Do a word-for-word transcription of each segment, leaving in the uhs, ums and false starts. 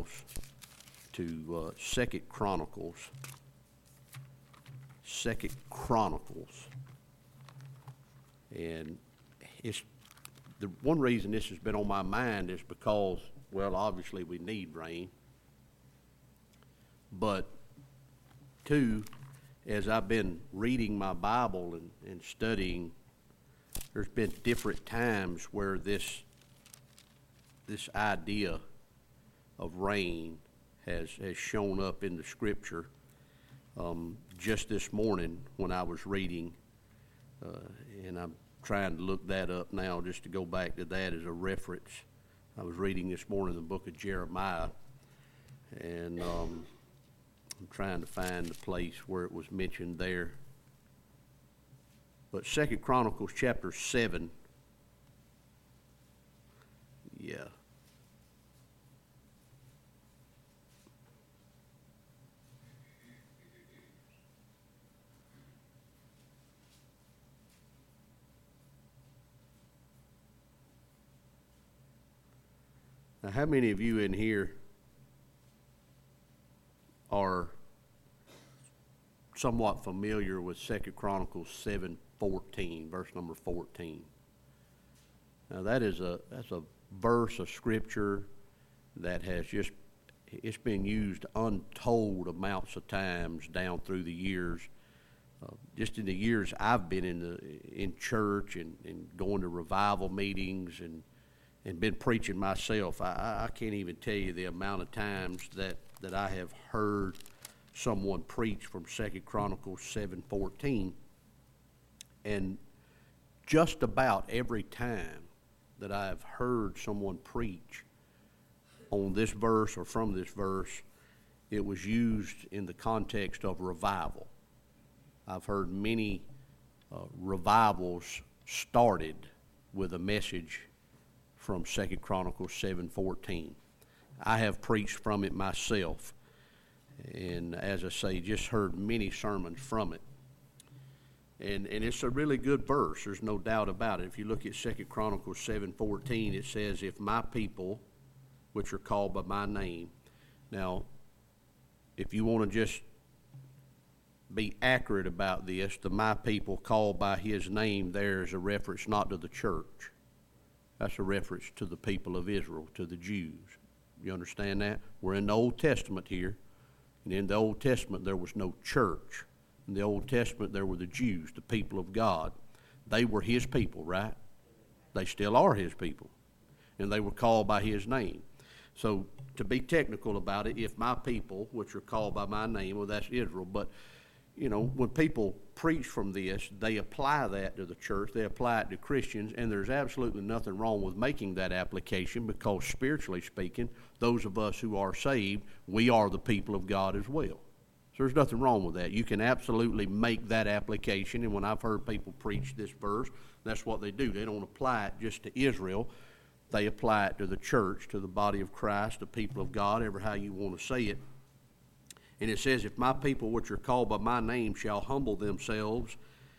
Bibles to uh, Second Chronicles. Second Chronicles. And it's the one reason this has been on my mind is because, well, obviously we need rain. But two, as I've been reading my Bible and, and studying, there's been different times where this this idea of rain has, has shown up in the Scripture. Um, just this morning when I was reading, uh, and I'm trying to look that up now just to go back to that as a reference. I was reading this morning the book of Jeremiah, and um, I'm trying to find the place where it was mentioned there. But Second Chronicles chapter seven, yeah. Now, how many of you in here are somewhat familiar with Second Chronicles seven fourteen, verse number fourteen? Now, that is a that's a verse of Scripture that has just it's been used untold amounts of times down through the years. Uh, just in the years I've been in the in church and, and going to revival meetings and and been preaching myself, I, I can't even tell you the amount of times that, that I have heard someone preach from Second Chronicles seven fourteen. And just about every time that I have heard someone preach on this verse or from this verse, it was used in the context of revival. I've heard many uh, revivals started with a message from Second Chronicles seven fourteen. I have preached from it myself, and as I say, just heard many sermons from it. And and it's a really good verse, there's no doubt about it. If you look at Second Chronicles seven fourteen, it says, if my people, which are called by my name. Now, if you want to just be accurate about this, the my people called by his name there is a reference not to the church. That's a reference to the people of Israel, to the Jews. You understand that? We're in the Old Testament here. And in the Old Testament, there was no church. In the Old Testament, there were the Jews, the people of God. They were his people, right? They still are his people. And they were called by his name. So, to be technical about it, if my people, which are called by my name, well, that's Israel. But, you know, when people preach from this, they apply that to the church, they apply it to Christians, and there's absolutely nothing wrong with making that application because, spiritually speaking, those of us who are saved, we are the people of God as well. So there's nothing wrong with that. You can absolutely make that application, and when I've heard people preach this verse, that's what they do. They don't apply it just to Israel. They apply it to the church, to the body of Christ, the people of God, ever how you want to say it. And it says, if my people which are called by my name shall humble themselves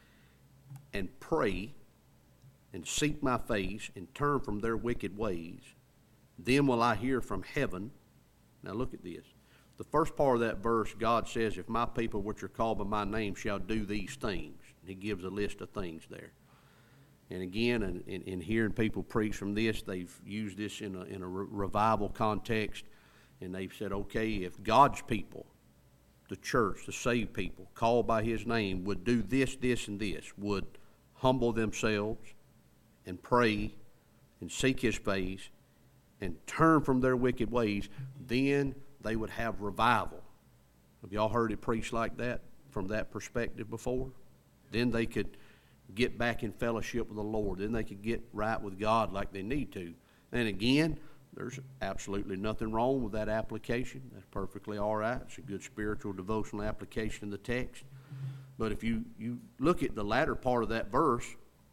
and pray and seek my face and turn from their wicked ways, then will I hear from heaven. Now look at this. The first part of that verse, God says, if my people which are called by my name shall do these things. And he gives a list of things there. And again, in, in, in hearing people preach from this, they've used this in a, in a re- revival context. And they've said, okay, if God's people, the church, the saved people, called by his name, would do this, this, and this, would humble themselves and pray and seek his face and turn from their wicked ways, then they would have revival. Have y'all heard it preached like that from that perspective before? Then they could get back in fellowship with the Lord. Then they could get right with God like they need to. And again, there's absolutely nothing wrong with that application. That's perfectly all right. It's a good spiritual devotional application of the text. But if you, you look at the latter part of that verse,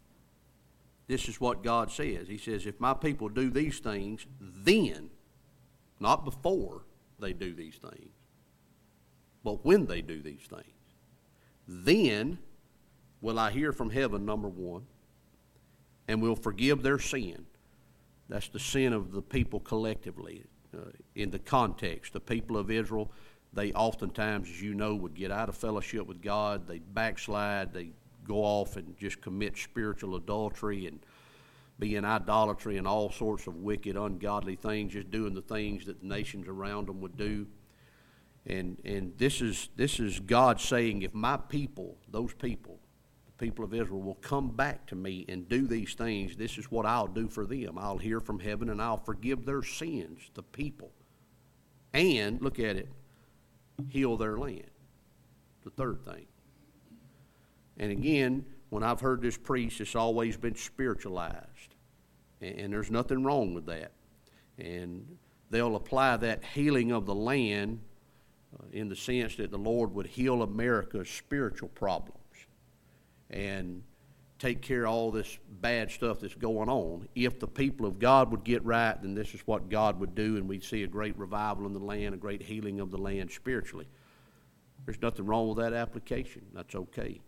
this is what God says. He says, if my people do these things, then, not before they do these things, but when they do these things, then will I hear from heaven, number one, and will forgive their sin. That's the sin of the people collectively. uh, in the context. The people of Israel, they oftentimes, as you know, would get out of fellowship with God. They backslide. They go off and just commit spiritual adultery and be in idolatry and all sorts of wicked, ungodly things, just doing the things that the nations around them would do. And and this is this is God saying, if my people, those people, the people of Israel, will come back to me and do these things, this is what I'll do for them. I'll hear from heaven and I'll forgive their sins, the people. And, look at it, heal their land. The third thing. And again, when I've heard this preached, it's always been spiritualized. And, and there's nothing wrong with that. And they'll apply that healing of the land uh, in the sense that the Lord would heal America's spiritual problems and take care of all this bad stuff that's going on. If the people of God would get right, then this is what God would do, and we'd see a great revival in the land, a great healing of the land spiritually. There's nothing wrong with that application. That's okay.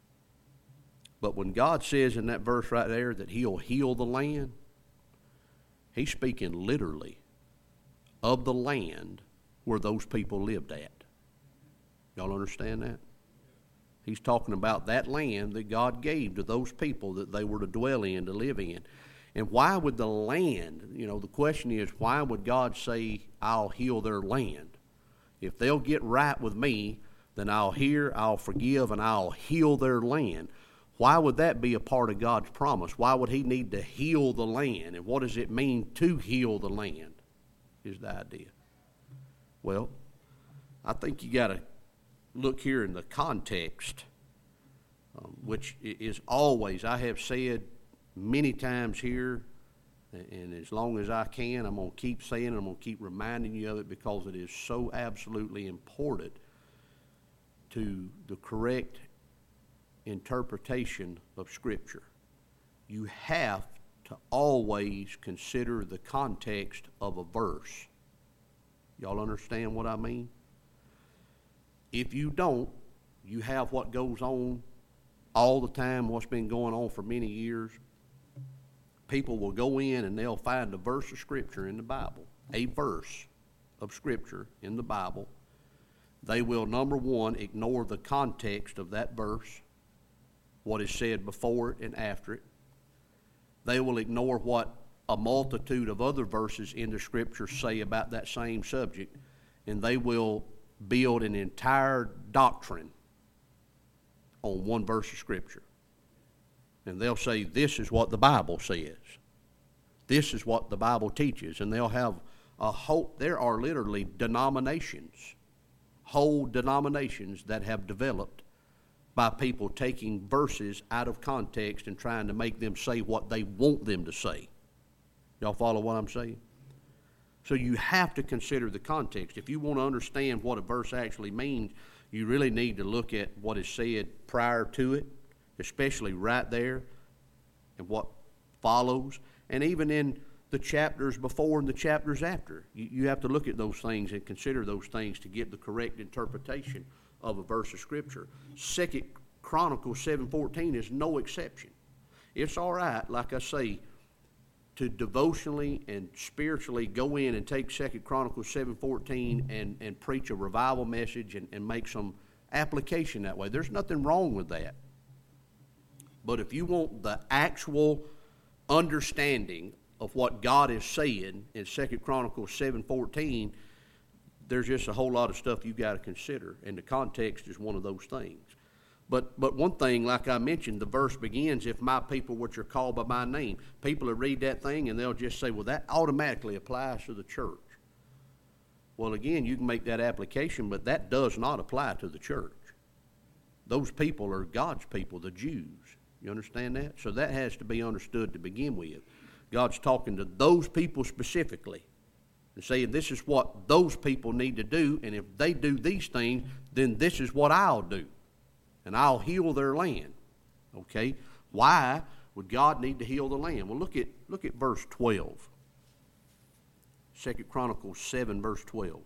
But when God says in that verse right there that he'll heal the land, he's speaking literally of the land where those people lived at. Y'all understand that? He's talking about that land that God gave to those people that they were to dwell in, to live in. And why would the land, you know, the question is, why would God say, I'll heal their land? If they'll get right with me, then I'll hear, I'll forgive, and I'll heal their land. Why would that be a part of God's promise? Why would he need to heal the land? And what does it mean to heal the land, is the idea. Well, I think you got to look here in the context, um, which is always, I have said many times here, and as long as I can, I'm going to keep saying it, I'm going to keep reminding you of it because it is so absolutely important to the correct interpretation of Scripture. You have to always consider the context of a verse. Y'all understand what I mean? If you don't, you have what goes on all the time, what's been going on for many years. People will go in and they'll find a verse of Scripture in the Bible, a verse of Scripture in the Bible. They will, number one, ignore the context of that verse, what is said before it and after it. They will ignore what a multitude of other verses in the Scripture say about that same subject, and they will build an entire doctrine on one verse of Scripture. And they'll say, this is what the Bible says. This is what the Bible teaches. And they'll have a whole, there are literally denominations, whole denominations that have developed by people taking verses out of context and trying to make them say what they want them to say. Y'all follow what I'm saying? So you have to consider the context. If you want to understand what a verse actually means, you really need to look at what is said prior to it, especially right there, and what follows, and even in the chapters before and the chapters after. You, you have to look at those things and consider those things to get the correct interpretation of a verse of Scripture. Second Chronicles seven fourteen is no exception. It's all right, like I say, to devotionally and spiritually go in and take Second Chronicles seven fourteen and, and preach a revival message and, and make some application that way. There's nothing wrong with that. But if you want the actual understanding of what God is saying in Second Chronicles seven fourteen, there's just a whole lot of stuff you've got to consider, and the context is one of those things. But but one thing, like I mentioned, the verse begins, if my people which are called by my name. People will read that thing and they'll just say, well, that automatically applies to the church. Well, again, you can make that application, but that does not apply to the church. Those people are God's people, the Jews. You understand that? So that has to be understood to begin with. God's talking to those people specifically and saying this is what those people need to do, and if they do these things, then this is what I'll do. And I'll heal their land. Okay? Why would God need to heal the land? Well, look at look at verse twelve. Second Chronicles seven, verse twelve.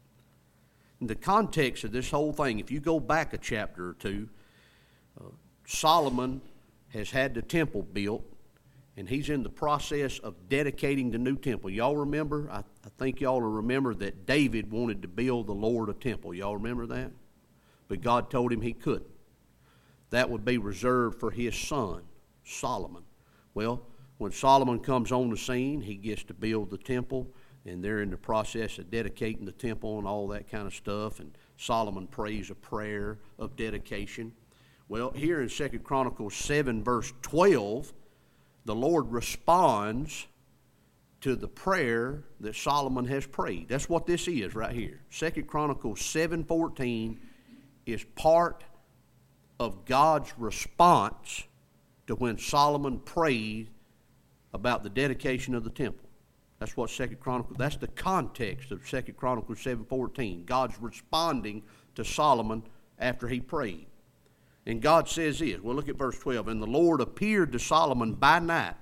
In the context of this whole thing, if you go back a chapter or two, uh, Solomon has had the temple built, and he's in the process of dedicating the new temple. Y'all remember, I I think y'all will remember that David wanted to build the Lord a temple. Y'all remember that? But God told him he couldn't. That would be reserved for his son, Solomon. Well, when Solomon comes on the scene, he gets to build the temple, and they're in the process of dedicating the temple and all that kind of stuff, and Solomon prays a prayer of dedication. Well, here in Second Chronicles seven, verse twelve, the Lord responds to the prayer that Solomon has prayed. That's what this is right here. Second Chronicles seven fourteen is part of God's response to when Solomon prayed about the dedication of the temple. That's what Second Chronicles, that's the context of Second Chronicles seven fourteen. God's responding to Solomon after he prayed. And God says this, well, look at verse twelve. And the Lord appeared to Solomon by night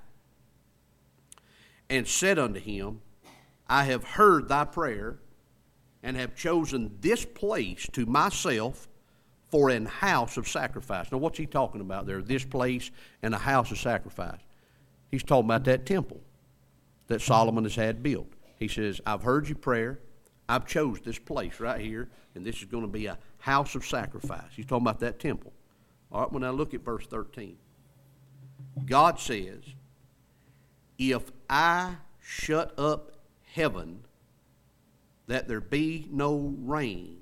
and said unto him, I have heard thy prayer and have chosen this place to myself for an house of sacrifice. Now, what's he talking about there? This place and a house of sacrifice. He's talking about that temple that Solomon has had built. He says, I've heard your prayer. I've chose this place right here, and this is going to be a house of sacrifice. He's talking about that temple. All right, well, now look at verse thirteen. God says, if I shut up heaven that there be no rain,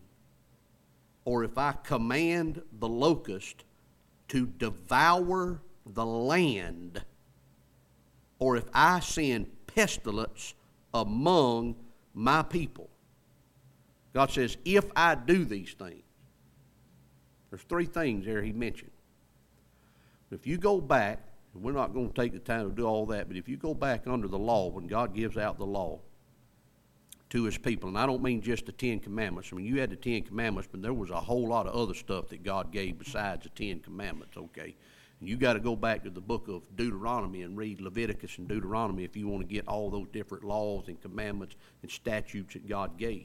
or if I command the locust to devour the land, or if I send pestilence among my people. God says, if I do these things, there's three things there he mentioned. If you go back, and we're not going to take the time to do all that, but if you go back under the law, when God gives out the law to his people, and I don't mean just the Ten Commandments. I mean, you had the Ten Commandments, but there was a whole lot of other stuff that God gave besides the Ten Commandments, okay? And you got to go back to the book of Deuteronomy and read Leviticus and Deuteronomy if you want to get all those different laws and commandments and statutes that God gave.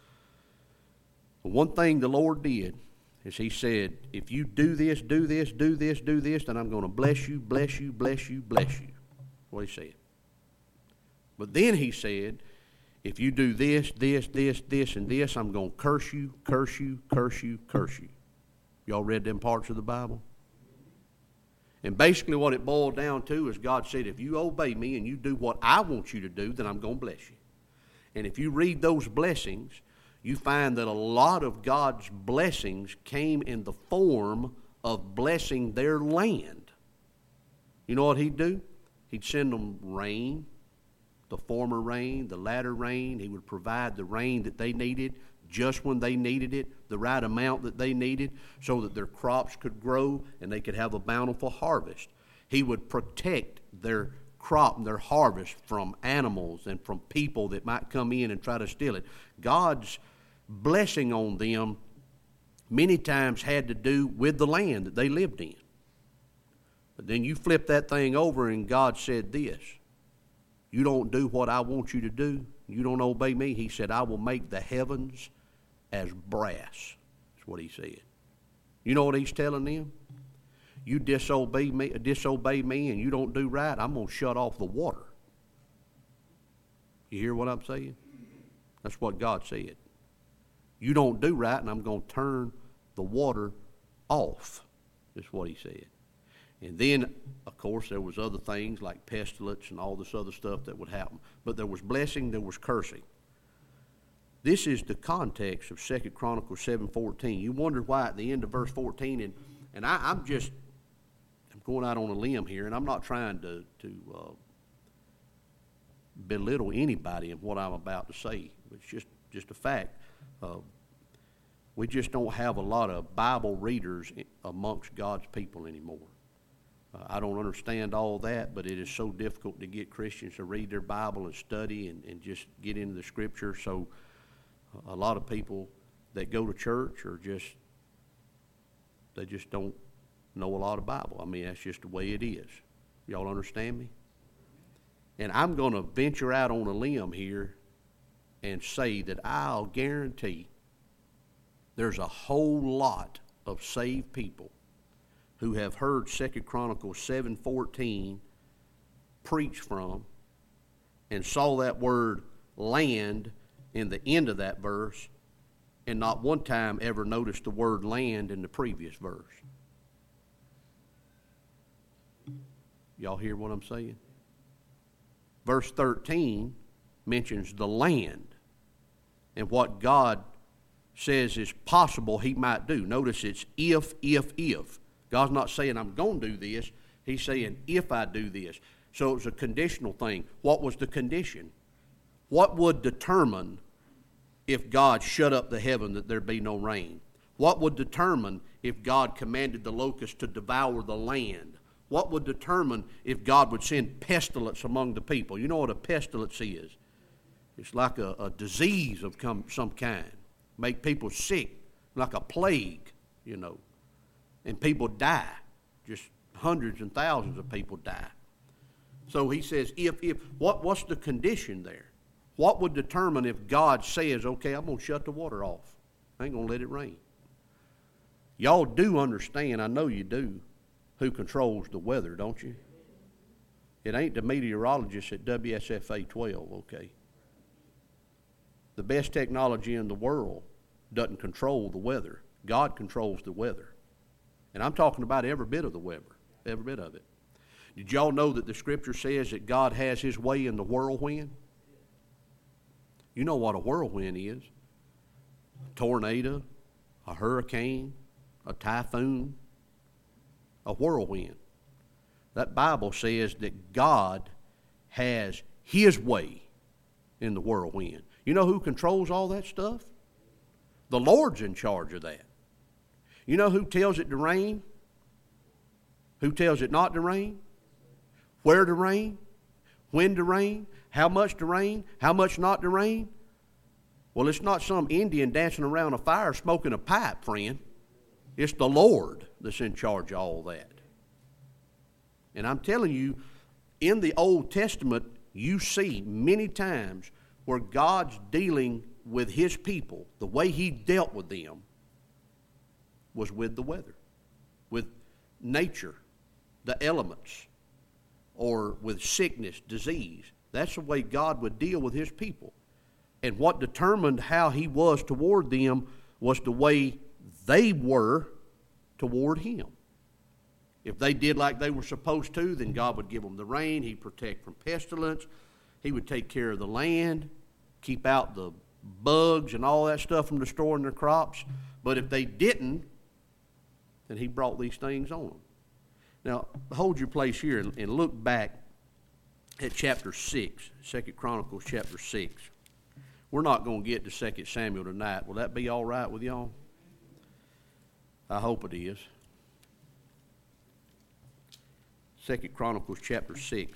But one thing the Lord did is he said, if you do this, do this, do this, do this, then I'm going to bless you, bless you, bless you, bless you. That's what he said. But then he said, if you do this, this, this, this, and this, I'm going to curse you, curse you, curse you, curse you. Y'all read them parts of the Bible? And basically what it boiled down to is God said, if you obey me and you do what I want you to do, then I'm going to bless you. And if you read those blessings, you find that a lot of God's blessings came in the form of blessing their land. You know what he'd do? He'd send them rain, the former rain, the latter rain. He would provide the rain that they needed just when they needed it, the right amount that they needed, so that their crops could grow and they could have a bountiful harvest. He would protect their crop and their harvest from animals and from people that might come in and try to steal it. God's blessing on them many times had to do with the land that they lived in. But then you flip that thing over and God said this, you don't do what I want you to do, you don't obey me. He said, I will make the heavens as brass. That's what he said. You know what he's telling them? You disobey me, disobey me and you don't do right, I'm going to shut off the water. You hear what I'm saying? That's what God said. You don't do right, and I'm going to turn the water off, is what he said. And then, of course, there was other things like pestilence and all this other stuff that would happen. But there was blessing, there was cursing. This is the context of Second Chronicles seven fourteen. You wonder why at the end of verse fourteen, and, and I, I'm just, I'm going out on a limb here, and I'm not trying to, to uh, belittle anybody in what I'm about to say. It's just, just a fact. Uh, we just don't have a lot of Bible readers amongst God's people anymore. Uh, I don't understand all that, but it is so difficult to get Christians to read their Bible and study and, and just get into the Scripture. So uh, a lot of people that go to church are just, they just don't know a lot of Bible. I mean, that's just the way it is. Y'all understand me? And I'm going to venture out on a limb here and say that I'll guarantee there's a whole lot of saved people who have heard Second Chronicles seven fourteen preached from and saw that word land in the end of that verse and not one time ever notice the word land in the previous verse? Y'all hear what I'm saying? Verse thirteen mentions the land and what God says is possible he might do. Notice it's if, if, if. God's not saying I'm going to do this. He's saying if I do this. So it's a conditional thing. What was the condition? What would determine if God shut up the heaven that there be no rain? What would determine if God commanded the locusts to devour the land? What would determine if God would send pestilence among the people? You know what a pestilence is? It's like a, a disease of come, some kind. Make people sick, like a plague, you know. And people die. Just hundreds and thousands of people die. So he says, if, if, what, what's the condition there? What would determine if God says, okay, I'm going to shut the water off. I ain't going to let it rain. Y'all do understand, I know you do, who controls the weather, don't you? It ain't the meteorologists at W S F A twelve, okay? The best technology in the world doesn't control the weather. God controls the weather. And I'm talking about every bit of the weather, every bit of it. Did y'all know that the Scripture says that God has his way in the whirlwind? You know what a whirlwind is. A tornado, a hurricane, a typhoon, a whirlwind. That Bible says that God has his way in the whirlwind. You know who controls all that stuff? The Lord's in charge of that. You know who tells it to rain? Who tells it not to rain? Where to rain? When to rain? How much to rain? How much not to rain? Well, it's not some Indian dancing around a fire smoking a pipe, friend. It's the Lord that's in charge of all that. And I'm telling you, in the Old Testament, you see many times where God's dealing with his people, the way he dealt with them was with the weather, with nature, the elements, or with sickness, disease. That's the way God would deal with his people. And what determined how he was toward them was the way they were toward him. If they did like they were supposed to, then God would give them the rain. He'd protect from pestilence. He would take care of the land, keep out the bugs and all that stuff from destroying their crops. But if they didn't, then he brought these things on them. Now, hold your place here and, and look back at chapter six, Second Chronicles chapter six. We're not going to get to Second Samuel tonight. Will that be all right with y'all? I hope it is. Second Chronicles chapter six.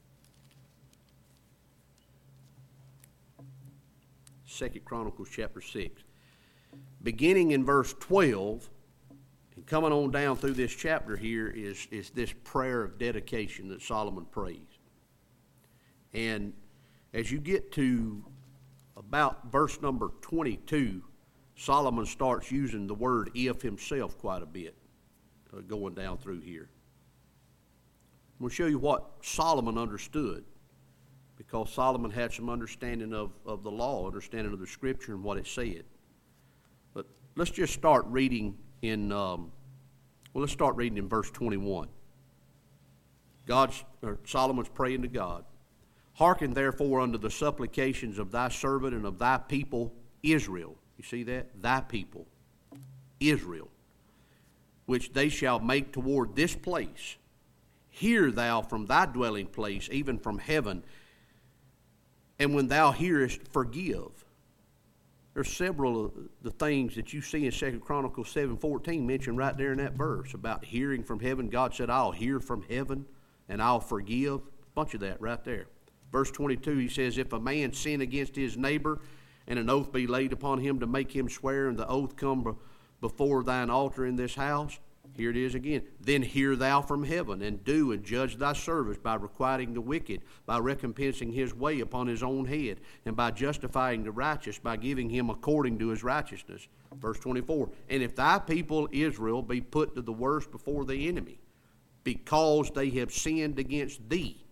Second Chronicles chapter six. Beginning in verse twelve, and coming on down through this chapter here is, is this prayer of dedication that Solomon prays. And as you get to about verse number twenty-two, Solomon starts using the word if himself quite a bit, uh, going down through here. We'll show you what Solomon understood, because Solomon had some understanding of, of the law, understanding of the Scripture and what it said. But let's just start reading in, um, well, let's start reading in verse twenty-one. God's, or Solomon's praying to God. Hearken therefore unto the supplications of thy servant and of thy people Israel. You see that? Thy people, Israel, which they shall make toward this place. Hear thou from thy dwelling place, even from heaven, and when thou hearest, forgive. There's several of the things that you see in Second Chronicles seven fourteen mentioned right there in that verse about hearing from heaven. God said, I'll hear from heaven and I'll forgive. A bunch of that right there. Verse twenty-two, he says, if a man sin against his neighbor, and an oath be laid upon him to make him swear, and the oath come before thine altar in this house, here it is again, then hear thou from heaven, and do and judge thy service by requiting the wicked, by recompensing his way upon his own head, and by justifying the righteous, by giving him according to his righteousness. Verse twenty-four, and if thy people Israel be put to the worst before the enemy, because they have sinned against thee,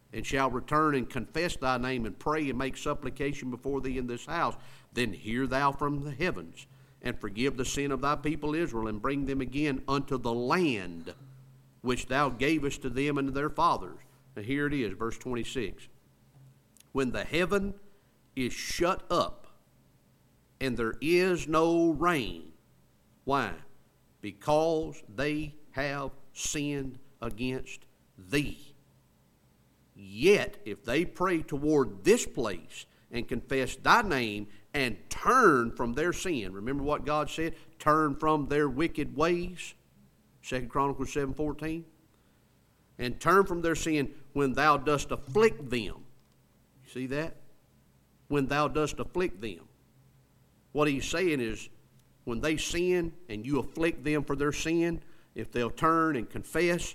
and shall return and confess thy name and pray and make supplication before thee in this house, then hear thou from the heavens and forgive the sin of thy people Israel and bring them again unto the land which thou gavest to them and to their fathers. Now here it is, verse twenty-six. When the heaven is shut up and there is no rain. Why? Because they have sinned against thee. Yet, if they pray toward this place and confess thy name and turn from their sin, remember what God said? Turn from their wicked ways, Second Chronicles seven fourteen. And turn from their sin when thou dost afflict them. You see that? When thou dost afflict them. What he's saying is, when they sin and you afflict them for their sin, if they'll turn and confess,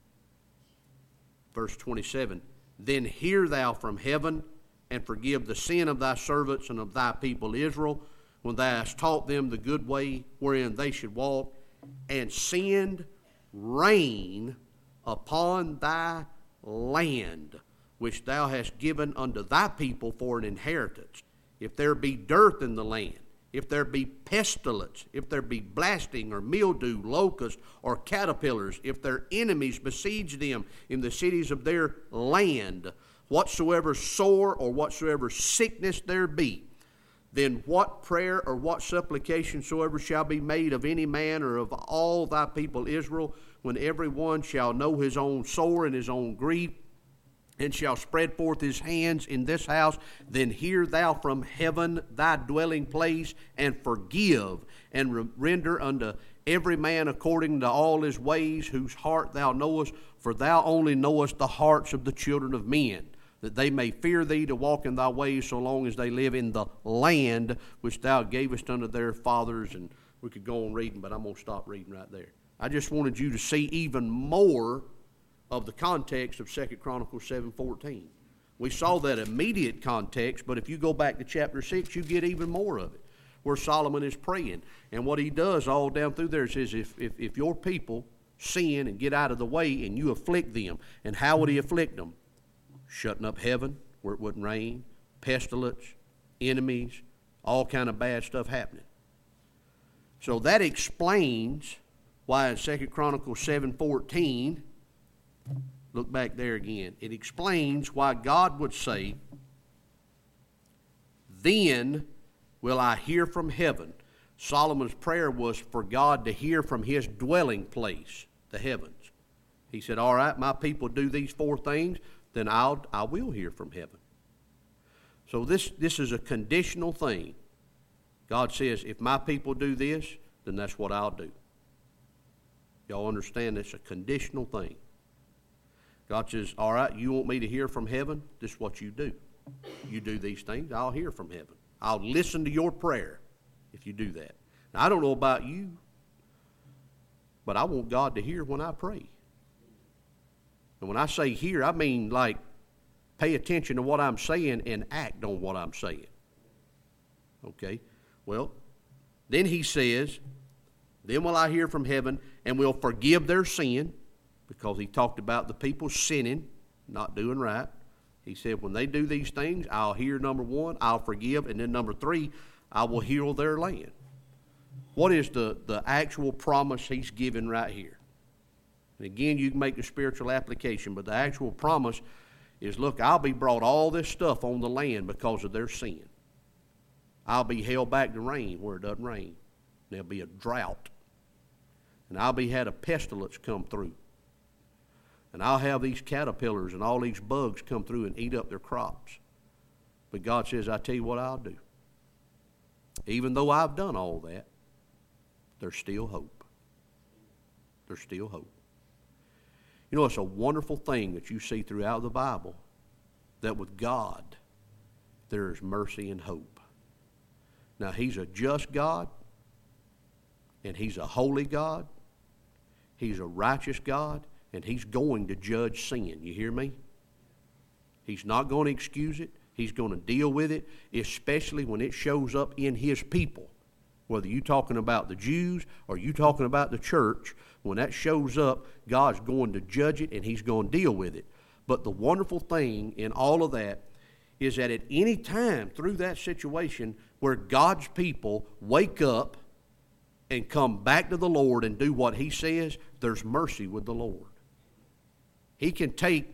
verse twenty-seven, then hear thou from heaven and forgive the sin of thy servants and of thy people Israel, when thou hast taught them the good way wherein they should walk, and send rain upon thy land, which thou hast given unto thy people for an inheritance. If there be dearth in the land, if there be pestilence, if there be blasting or mildew, locust, or caterpillars, if their enemies besiege them in the cities of their land, whatsoever sore or whatsoever sickness there be, then what prayer or what supplication soever shall be made of any man or of all thy people Israel, when every one shall know his own sore and his own grief, and shall spread forth his hands in this house, then hear thou from heaven thy dwelling place, and forgive, and re- render unto every man according to all his ways, whose heart thou knowest, for thou only knowest the hearts of the children of men, that they may fear thee to walk in thy ways so long as they live in the land which thou gavest unto their fathers. And we could go on reading, but I'm going to stop reading right there. I just wanted you to see even more of the context of Second Chronicles seven fourteen. We saw that immediate context, but if you go back to chapter six, you get even more of it, where Solomon is praying. And what he does all down through there says, if, if, if your people sin and get out of the way and you afflict them, and how would he afflict them? Shutting up heaven where it wouldn't rain, pestilence, enemies, all kind of bad stuff happening. So that explains why in Second Chronicles seven fourteen, look back there again, it explains why God would say, then will I hear from heaven. Solomon's prayer was for God to hear from his dwelling place, the heavens. He said, all right, my people do these four things, then I'll, I will hear from heaven. So this, this is a conditional thing. God says, if my people do this, then that's what I'll do. Y'all understand it's a conditional thing. God says, all right, you want me to hear from heaven? This is what you do. You do these things, I'll hear from heaven. I'll listen to your prayer if you do that. Now, I don't know about you, but I want God to hear when I pray. And when I say hear, I mean like pay attention to what I'm saying and act on what I'm saying. Okay? Well, then he says, then will I hear from heaven and will forgive their sin, because he talked about the people sinning, not doing right. He said, when they do these things, I'll hear, number one, I'll forgive, and then number three, I will heal their land. What is the, the actual promise he's given right here? And again, you can make the spiritual application, but the actual promise is, look, I'll be brought all this stuff on the land because of their sin. I'll be held back to rain where it doesn't rain. There'll be a drought. And I'll be had a pestilence come through. And I'll have these caterpillars and all these bugs come through and eat up their crops. But God says, I tell you what I'll do. Even though I've done all that, there's still hope. There's still hope. You know, it's a wonderful thing that you see throughout the Bible, that with God, there is mercy and hope. Now, he's a just God, and he's a holy God. He's a righteous God. And he's going to judge sin. You hear me? He's not going to excuse it. He's going to deal with it, especially when it shows up in his people. Whether you're talking about the Jews or you're talking about the church, when that shows up, God's going to judge it and he's going to deal with it. But the wonderful thing in all of that is that at any time through that situation where God's people wake up and come back to the Lord and do what He says, there's mercy with the Lord. He can take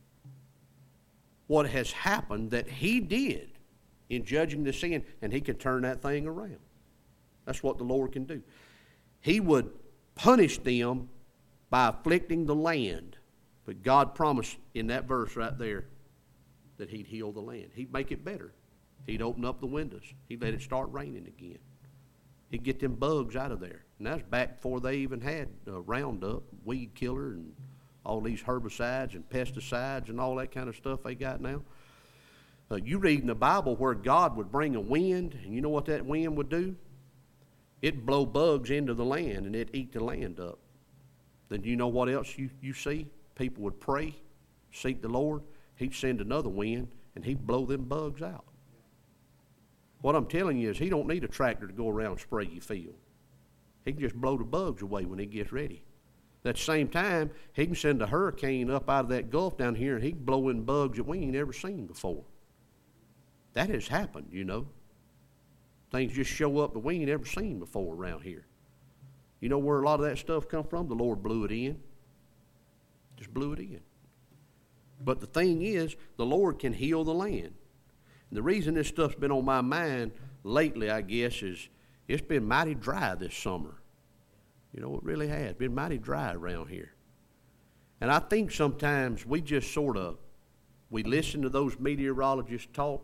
what has happened that He did in judging the sin, and He can turn that thing around. That's what the Lord can do. He would punish them by afflicting the land. But God promised in that verse right there that He'd heal the land. He'd make it better. He'd open up the windows. He'd let it start raining again. He'd get them bugs out of there. And that's back before they even had uh, Roundup, weed killer, and all these herbicides and pesticides and all that kind of stuff they got now. Uh, you read in the Bible where God would bring a wind, and you know what that wind would do? It'd blow bugs into the land, and it'd eat the land up. Then you know what else you, you see? People would pray, seek the Lord. He'd send another wind, and He'd blow them bugs out. What I'm telling you is He don't need a tractor to go around and spray your field. He can just blow the bugs away when He gets ready. At the same time, He can send a hurricane up out of that Gulf down here, and He can blow in bugs that we ain't ever seen before. That has happened, you know. Things just show up that we ain't ever seen before around here. You know where a lot of that stuff come from? The Lord blew it in. Just blew it in. But the thing is, the Lord can heal the land. And the reason this stuff's been on my mind lately, I guess, is it's been mighty dry this summer. You know, it really has. It's been mighty dry around here. And I think sometimes we just sort of, we listen to those meteorologists talk,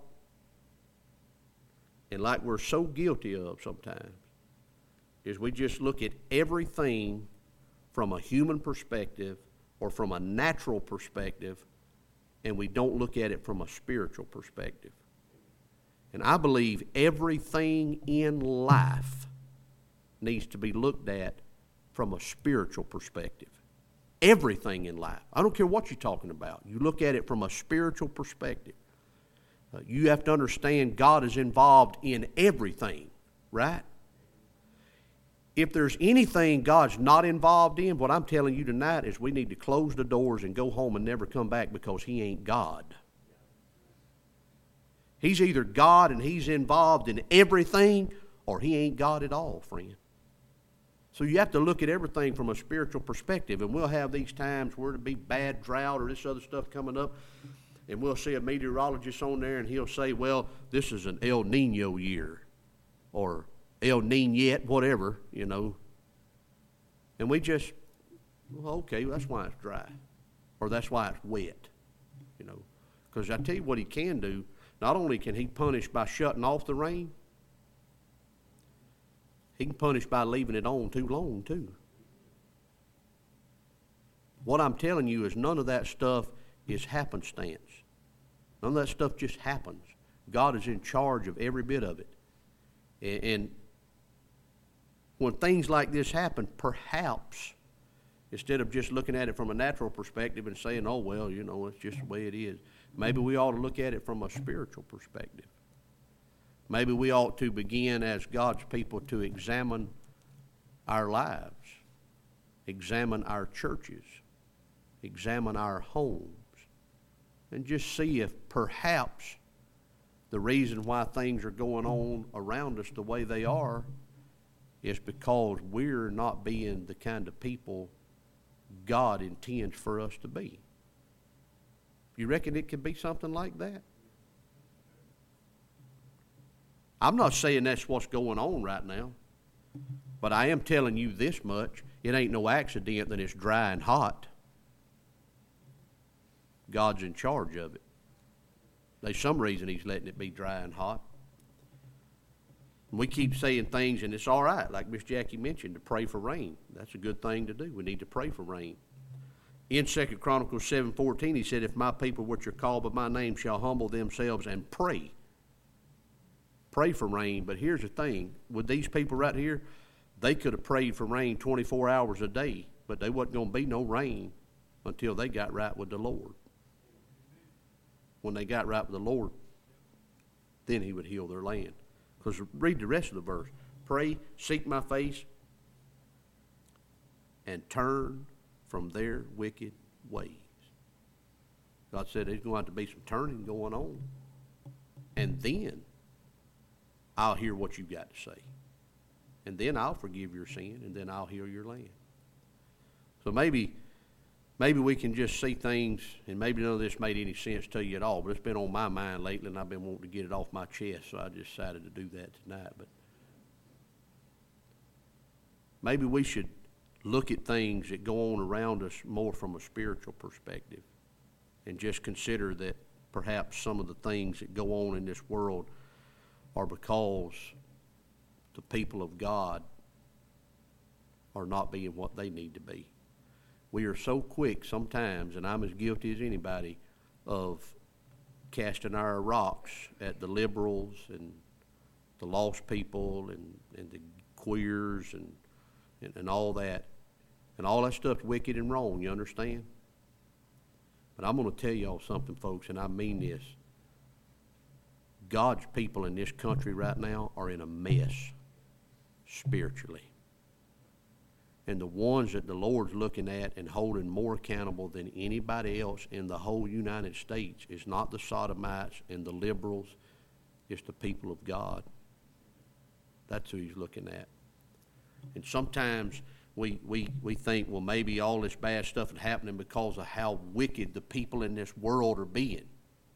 and like we're so guilty of sometimes, is we just look at everything from a human perspective or from a natural perspective, and we don't look at it from a spiritual perspective. And I believe everything in life needs to be looked at from a spiritual perspective. Everything in life. I don't care what you're talking about. You look at it from a spiritual perspective. Uh, you have to understand God is involved in everything, right? If there's anything God's not involved in, what I'm telling you tonight is we need to close the doors and go home and never come back because He ain't God. He's either God and He's involved in everything, or He ain't God at all, friend. So you have to look at everything from a spiritual perspective, and we'll have these times where it'll be bad drought or this other stuff coming up, and we'll see a meteorologist on there, and he'll say, well, this is an El Nino year, or El Niñet, whatever, you know. And we just, well, okay, that's why it's dry. Or that's why it's wet, you know. Because I tell you what He can do. Not only can He punish by shutting off the rain, He can punish by leaving it on too long, too. What I'm telling you is none of that stuff is happenstance. None of that stuff just happens. God is in charge of every bit of it. And, and when things like this happen, perhaps, instead of just looking at it from a natural perspective and saying, oh, well, you know, it's just the way it is, maybe we ought to look at it from a spiritual perspective. Maybe we ought to begin as God's people to examine our lives, examine our churches, examine our homes, and just see if perhaps the reason why things are going on around us the way they are is because we're not being the kind of people God intends for us to be. You reckon it could be something like that? I'm not saying that's what's going on right now, but I am telling you this much. It ain't no accident that it's dry and hot. God's in charge of it. There's some reason He's letting it be dry and hot. We keep saying things, and it's all right, like Miss Jackie mentioned, to pray for rain. That's a good thing to do. We need to pray for rain. In Second Chronicles seven fourteen, He said, if my people which are called by my name shall humble themselves and pray. Pray for rain. But here's the thing. With these people right here, they could have prayed for rain twenty-four hours a day, but there wasn't going to be no rain until they got right with the Lord. When they got right with the Lord, then He would heal their land. Because read the rest of the verse. Pray, seek my face, and turn from their wicked ways. God said there's going to have to be some turning going on. And then I'll hear what you've got to say. And then I'll forgive your sin, and then I'll heal your land. So maybe maybe we can just see things, and maybe none of this made any sense to you at all, but it's been on my mind lately, and I've been wanting to get it off my chest, so I decided to do that tonight. But maybe we should look at things that go on around us more from a spiritual perspective and just consider that perhaps some of the things that go on in this world are because the people of God are not being what they need to be. We are so quick sometimes, and I'm as guilty as anybody, of casting our rocks at the liberals and the lost people and, and the queers and, and, and all that. And all that stuff's wicked and wrong, you understand? But I'm going to tell y'all something, folks, and I mean this. God's people in this country right now are in a mess spiritually. And the ones that the Lord's looking at and holding more accountable than anybody else in the whole United States is not the sodomites and the liberals, it's the people of God. That's who he's looking at. And sometimes we, we, we think, well, maybe all this bad stuff is happening because of how wicked the people in this world are being.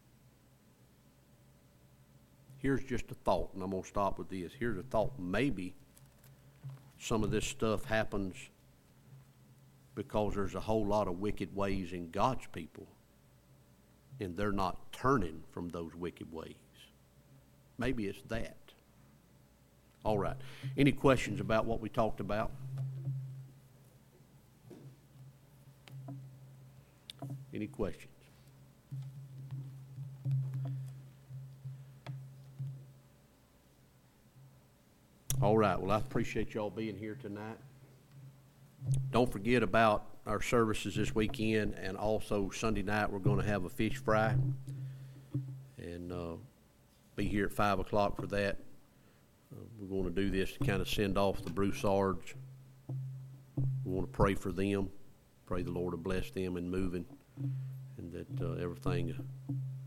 Here's just a thought, and I'm going to stop with this. Here's a thought. Maybe some of this stuff happens because there's a whole lot of wicked ways in God's people, and they're not turning from those wicked ways. Maybe it's that. All right. Any questions about what we talked about? Any questions? All right. Well, I appreciate y'all being here tonight. Don't forget about our services this weekend, and also Sunday night we're going to have a fish fry, and uh, be here at five o'clock for that. Uh, we're going to do this to kind of send off the Broussards. We want to pray for them. Pray the Lord to bless them in moving, and that uh, everything